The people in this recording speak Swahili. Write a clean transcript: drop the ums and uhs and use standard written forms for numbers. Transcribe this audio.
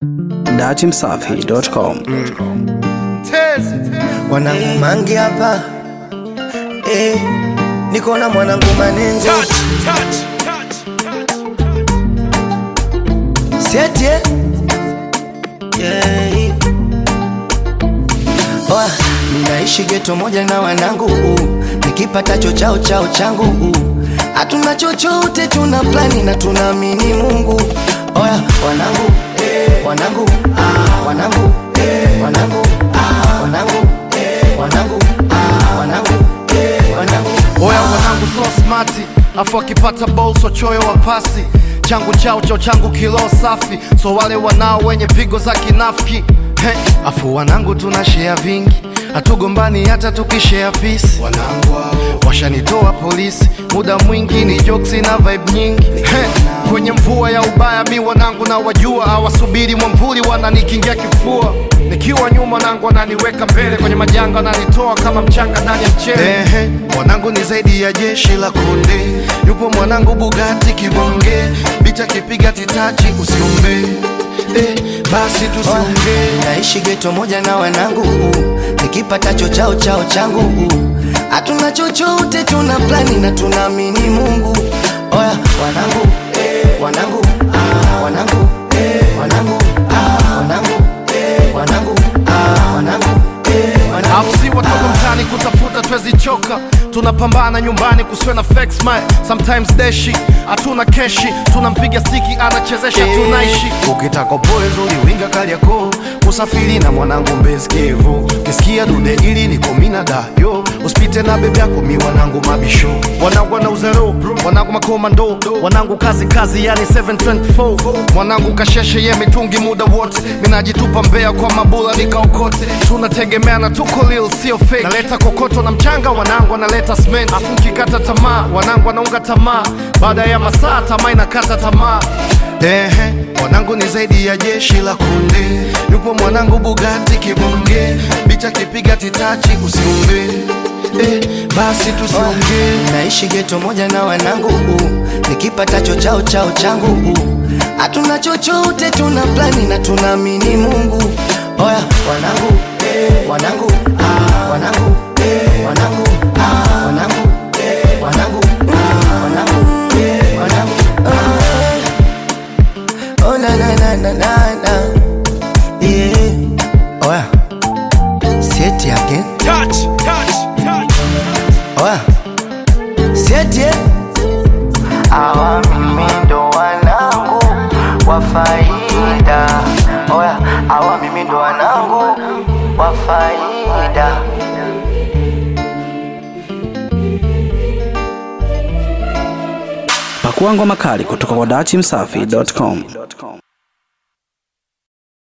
datimsafi.com. Wanangu mangi hapa niko na mwanangu Manengo Seti ninaishi geto moja na wanangu nikipata chao changu hatuna chochote, tuna plani na tunaamini Mungu. Oya wanangu wanangu wanangu wanangu wanangu wanangu wanangu wanangu. Oya wanangu so smarti, afu akipata ball so choyo wa pasi. Changu changu kilo safi, so wale wanao wenye pigo za kinafiki. Afu wanangu tuna share vingi, hatugombani hata tukishare peace. Wanangu washanitoa polisi, muda mwingi ni jokes na vibe nyingi. Kwenye mvua ya ubaya mi wanangu na wajua, hawasubiri mwamvuli wananikingia kifua. Nikiwa nyuma wanangu wananiweka mbele, kwenye majanga wananitoa kama mchanga ndani ya mchele. Wanangu ni zaidi ya jeshi la konde, yupo mwanangu Bugatti kibonge, bicha kipiga titachi usiombe. Basi tusiongee. Naishi geto moja na wanangu nikipata chao changu hatuna chochote, tuna plani na tunaamini Mungu. Oya wanangu wanangu wanangu wanangu wanangu wanangu wanangu. Afsi watoka mtani kutafuta twezi choka, tunapambana nyumbani kuswe na flex my sometimes deshi, hatuna keshi, tunampiga stiki anachezesha tunaishi. Ukitaka boy zuri winga Kariakoo, kusafiri na mwanangu Mbezi Kivu, kisikia dude ili niko mina dayo, usipite na bebe yako mi wanangu mabisho. Wanangu na uzero, wanangu makomando, wanangu kazi yani 724. Mwanangu kasheshe ye mitungi muda wote, minajitupa Mbeya kwa mabula nikaokote. Tunategemea na tuko lil sio fake, naleta kokoto na mchanga, wanangu wanaleta cement. Afu mkikata tamaa, wanangu wanaunga tamaa, baada ya masaa tamaa inakata tamaa. Wanangu ni zaidi ya jeshi la konde, yupo mwanangu Bugatti kibonge, bicha kipiga titachi usiombe. Basi tusiongee. Naishi geto moja na wanangu nikipata chao changu hatuna chochote, tuna plani na tunaamini Mungu. Oya wanangu wanangu wanangu wanangu wanangu wanangu wanangu wanangu. Oh na yeah. Oya Seti again. Oya Seti awa mimi ndo wanangu wa faida. Oya awa mimi ndo wanangu wa faida. Pakua ngoma kali kutoka kwa datimsafi.com.